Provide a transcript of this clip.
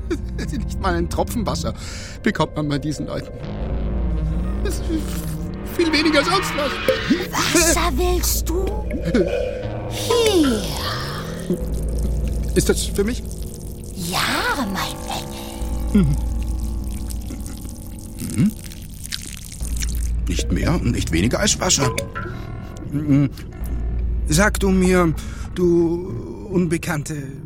Nicht mal einen Tropfen Wasser bekommt man bei diesen Leuten. Das ist viel weniger als sonst was. Wasser willst du? Hier. Ist das für mich? Ja, mein Engel. Nicht mehr und nicht weniger als Wasser. Sag du mir, du unbekannte